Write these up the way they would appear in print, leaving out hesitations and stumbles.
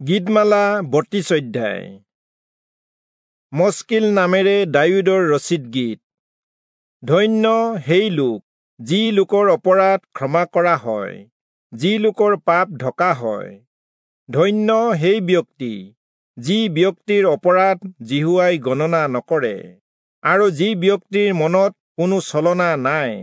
গীতমালা ৩২ অধ্যায়। মস্কিল নামেৰে দাউদৰ ৰচিত গীত। ধন্য সেই লোক, যি লোকৰ অপৰাধ ক্ষমা কৰা হয়, যি লোকৰ পাপ ঢকা হয়। ধন্য সেই ব্যক্তি, যি ব্যক্তিৰ অপৰাধ জিহুৱাই গণনা নকৰে, আৰু যি ব্যক্তিৰ মনত কোনো ছলনা নাই।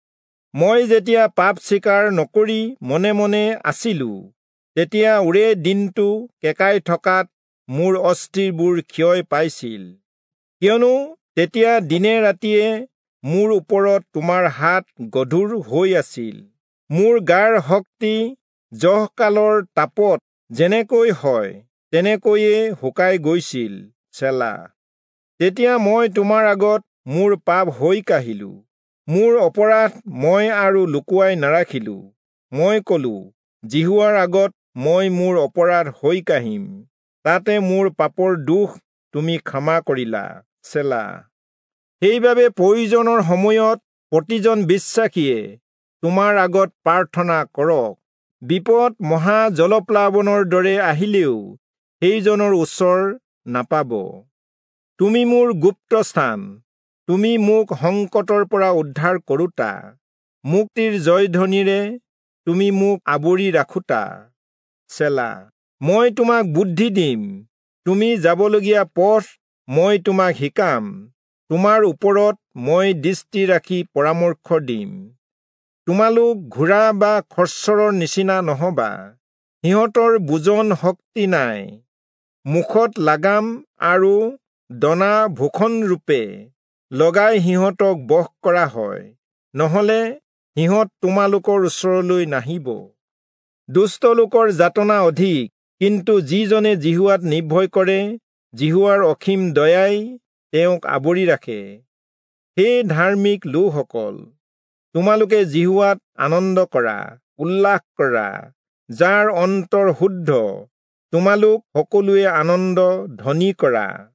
মই যেতিয়া পাপ স্বীকাৰ নকৰি মনে মনে আছিলোঁ, তেতিয়া ওৰে দিনটো কেঁকাই থকাত মোৰ অস্থিৰবোৰ ক্ষয় পাইছিল। কিয়নো তেতিয়া দিনে ৰাতিয়ে মোৰ ওপৰত তোমাৰ হাত গধুৰ হৈ আছিল। মোৰ গাৰ শক্তি জহকালৰ তাপত যেনেকৈ হয়, তেনেকৈয়ে শুকাই গৈছিল। চেলা। তেতিয়া মই তোমাৰ আগত মোৰ পাপ হৈ কাঢ়িলোঁ। মোৰ অপৰাধ মই আৰু লুকুৱাই নাৰাখিলোঁ। মই ক'লো, জিহুৱাৰ আগত মই মোৰ অপৰাধ হৈ কাঢ়িম। তাতে মোৰ পাপৰ দোষ তুমি ক্ষমা কৰিলা। চেলা। সেইবাবে প্ৰয়োজনৰ সময়ত প্ৰতিজন বিশ্বাসীয়ে তোমাৰ আগত প্ৰাৰ্থনা কৰক। বিপদ মহা জলপ্লাৱনৰ দৰে আহিলেও সেইজনৰ ওচৰ নাপাব। তুমি মোৰ গুপ্ত স্থান, তুমি মোক সংকটৰ পৰা উদ্ধাৰ কৰোতা। মুক্তিৰ জয়ধ্বনিৰে তুমি মোক আৱৰি ৰাখোতা। চেলা। মই তোমাক বুদ্ধি দিম, তুমি যাবলগীয়া পথ মই তোমাক শিকাম। তোমাৰ ওপৰত মই দৃষ্টি ৰাখি পৰামৰ্শ দিম। তোমালোক ঘোঁৰা বা খচ্চৰৰ নিচিনা নহবা। সিহঁতৰ বুজন শক্তি নাই। মুখত লাগাম আৰু দনা ভূষণৰূপে লগাই সিহঁতক বশ কৰা হয়, নহলে সিহঁত তোমালোকৰ ওচৰলৈ নাহিব। দুষ্ট লোকৰ যাতনা অধিক, কিন্তু যিজনে জিহুৱাত নিৰ্ভয় কৰে, জিহুৱাৰ অসীম দয়াই তেওঁক আৱৰি ৰাখে। হে ধাৰ্মিক লোকসকল, তোমালোকে জিহুৱাত আনন্দ কৰা, উল্লাস কৰা, যাৰ অন্তৰ শুদ্ধ। তোমালোক সকলোৱে আনন্দ ধ্বনি কৰা।